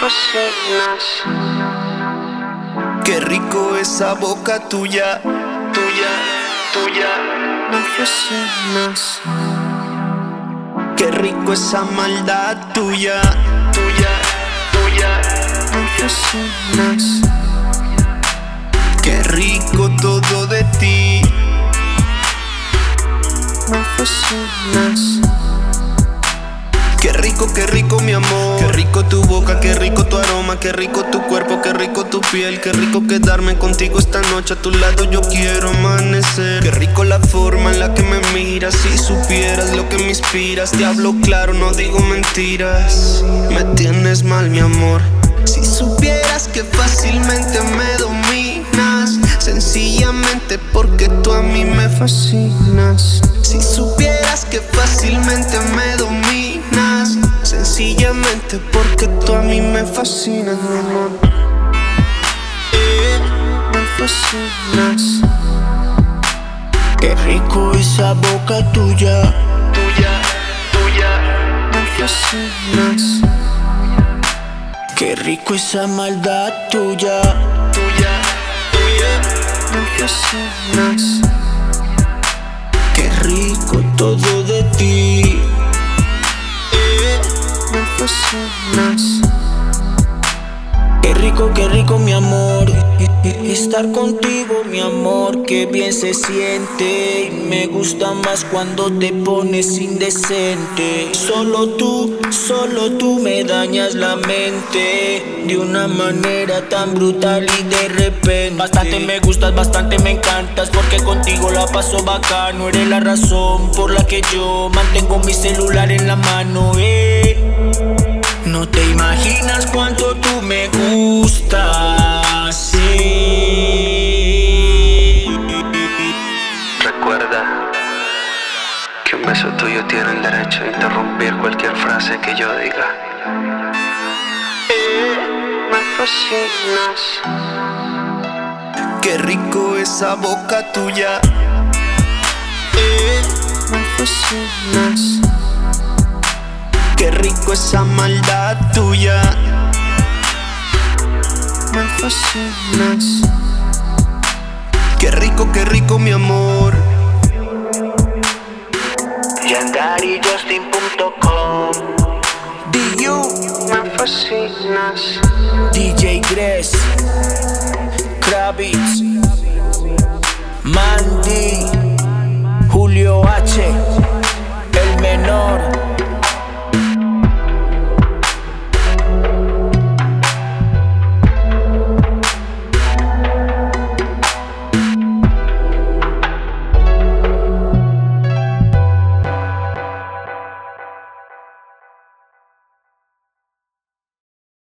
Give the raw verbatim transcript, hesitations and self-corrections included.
fascinas. Qué rico esa boca tuya, tuya, tuya. Me fascinas. Qué rico esa maldad tuya, tuya, tuya. Me fascinas. Qué rico todo de ti. Me fascinas. Qué rico, qué rico mi amor. Qué rico tu boca, qué rico tu aroma. Qué rico tu cuerpo, qué rico tu piel. Qué rico quedarme contigo esta noche. A tu lado yo quiero amanecer. Qué rico la forma en la que me miras. Si supieras lo que me inspiras. Te hablo claro, no digo mentiras. Me tienes mal mi amor. Si supieras que fácilmente me dominas, sencillamente porque tú a mí me fascinas. Si supieras que fácilmente me dominas, sencillamente porque tú a mí me fascinas, mi amor. Eh, me fascinas. Qué rico esa boca tuya, tuya, tuya. Me fascinas. Qué rico esa maldad tuya, tuya, tuya. Me fascinas. Qué rico todo de ti. Eh, me fascinas. Qué rico, qué rico mi amor. Estar contigo mi amor, qué bien se siente. Me gusta más cuando te pones indecente. Solo tú, solo tú me dañas la mente de una manera tan brutal y de repente. Bastante me gustas, bastante me encantas, porque contigo la paso bacano. Eres la razón por la que yo mantengo mi celular en la mano, eh. No te imaginas cuánto tú me gustas, sí. Recuerda que un beso tuyo tiene el derecho de interrumpir cualquier frase que yo diga. Eh, me fascinas. Qué rico esa boca tuya. Eh, me fascinas. Qué rico esa maldad tuya. Me fascinas. Qué rico, qué rico mi amor. Yandari Justin punto com. D U, me fascinas. D J Gress, Kravitz, Mandy, Julio H, El Menor.